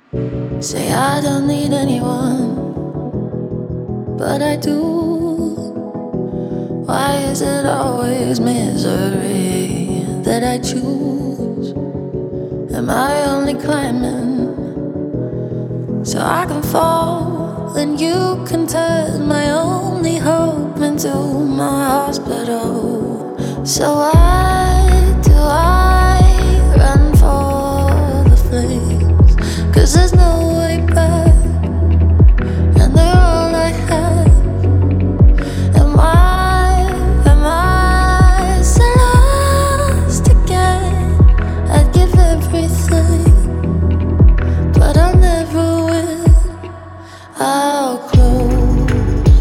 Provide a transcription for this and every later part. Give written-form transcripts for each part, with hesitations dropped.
Say I don't need anyone, but I do. Why is it always misery that I choose? Am I only climbing so I can fall? And you can turn my only hope into my hospital. So why do I run for the flames? 'Cause there's no way back, and they're all I have. And why am I so lost again? I'd give everything, but I'll never win. I'll close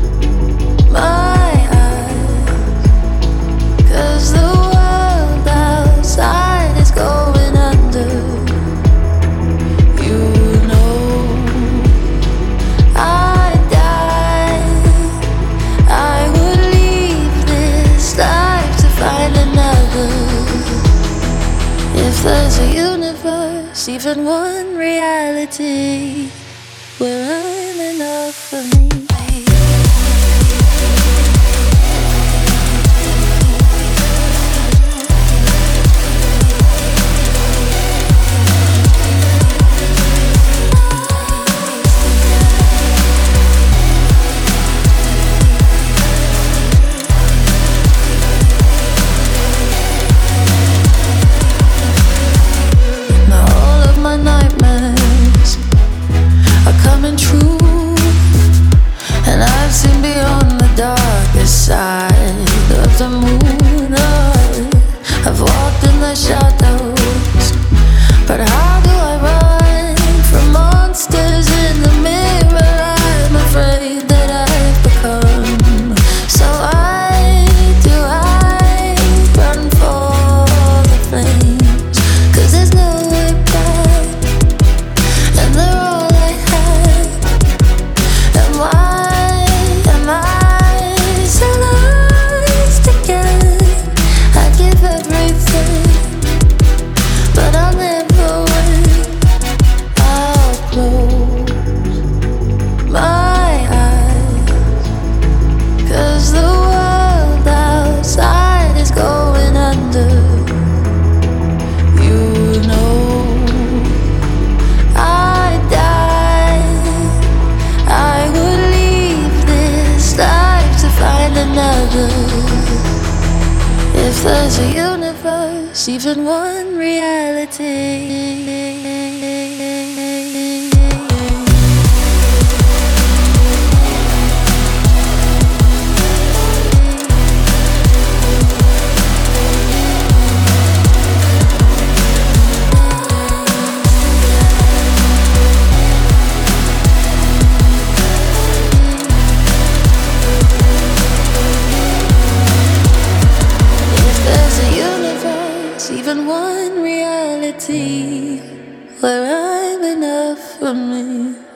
my eyes, 'cause the world outside is going under. You know I'd die. I would leave this life to find another. If there's a universe, even one reality where I'm enough for me. Now all of my nightmares are coming true, and I've seen beyond the darkest side of the moon. I've walked in the shadows, but how do I run from monsters in the mirror I'm afraid that I've become? So why do I run for the flames? 'Cause there's no way back, and they're all I have. And why am I so lost again? I give everything, but I'll never win. I'll close my eyes, 'cause the world outside is going under. You know I'd die. I would leave this life to find another. If there's a universe, even one reality. If there's a universe, even one reality where I'm enough for me.